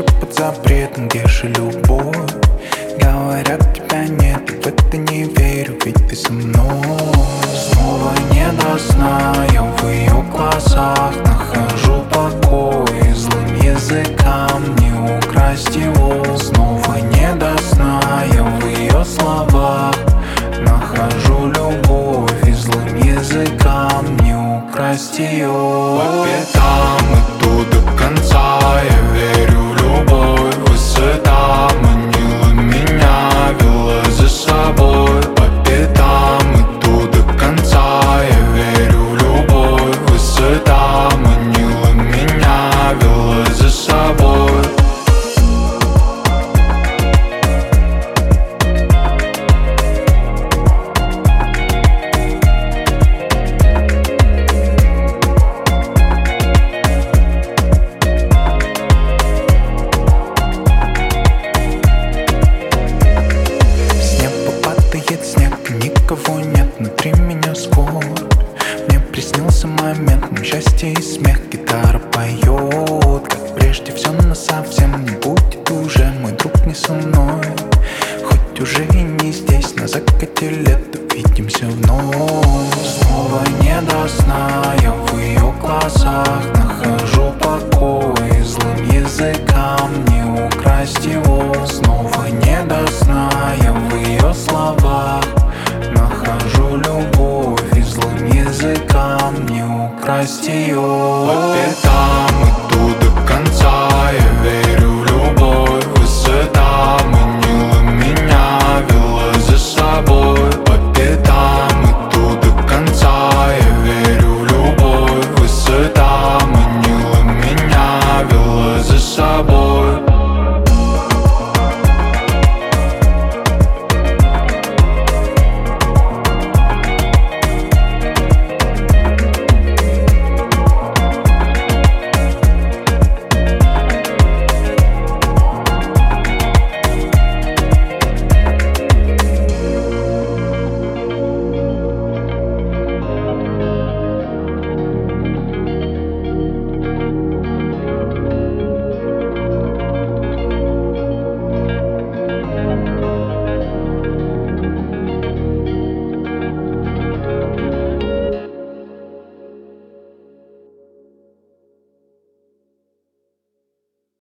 под запретом, где же любовь? Говорят, тебя нет, и в это не верю, ведь ты со мной. Снова не до сна, я в ее глазах нахожу покой. Злым языкам не украсть его. Снова не до сна, я в ее словах нахожу любовь. И злым языкам не украсть ее. По пятам иду до конца, я верю в любовь. Высота манила меня, вела за собой. По пятам иду до конца, я верю в любовь. Высота манила меня, вела за собой. Снег, никого нет, внутри меня скорбь. Мне приснился момент, но счастье и смех. Гитара поет, как прежде, все насовсем. Не будет уже, мой друг не со мной. Хоть уже и не здесь, на закате лета увидимся вновь. Снова не до сна, я в ее глазах нахожу покой. Злым языкам не украсть его. Снова не до сна, я в ее словах нахожу любовь. И злым языкам не украсть ее. По пятам